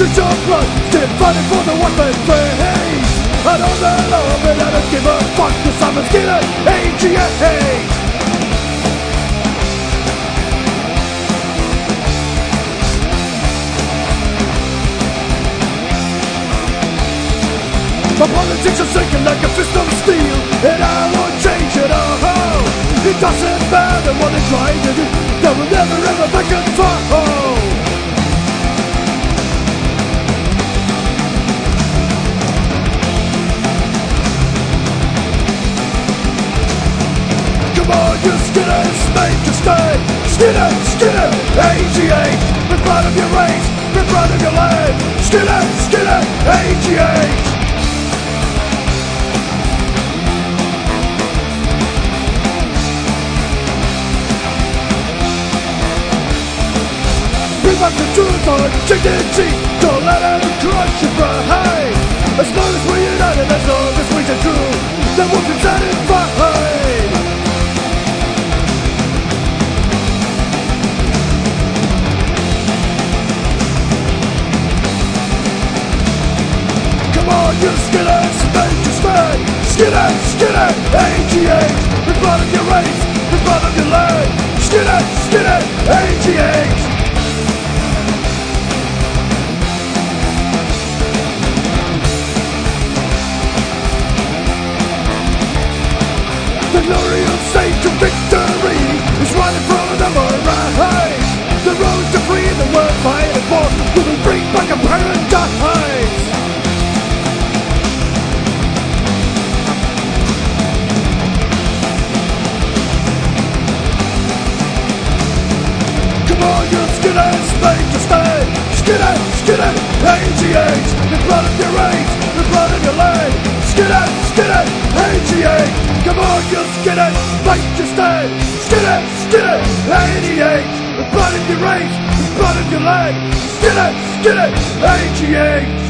lose your blood, still fighting for the weapon free. I know the love and I don't give a fuck, cause I'm a skinner, AGA. My politics are sinking like a fist of steel, and I won't change it, oh. It doesn't matter what they're trying to do, they will never ever back and fall. Come on, you skinners, make a stay. Skinner, Skinner, AGA. Be proud of your race, be proud of your land. Skinner, Skinner, AGA. Bring back the truth on dignity, don't let them crush your pride. As long as we're united, as long as we stay true, then we'll be satisfied. Come on, you skinners, make your stay. Skinner, Skinner, AGA. Be proud of your race, be proud of your land. Skinner, Skinner, AGA. The glory of Satan victory is right in front of our eyes. The road to freedom we're fighting for will bring back a paradise. Come on, you skinners, make a stand. Skinner, Skinner, AGA. The blood of your race, the blood of your land. Skinner, Skinner, AGA. Come on, you Skinner, make your stand. Skinner, Skinner, 88. The blood of your race, the blood of your land. Skinner, Skinner, AGA.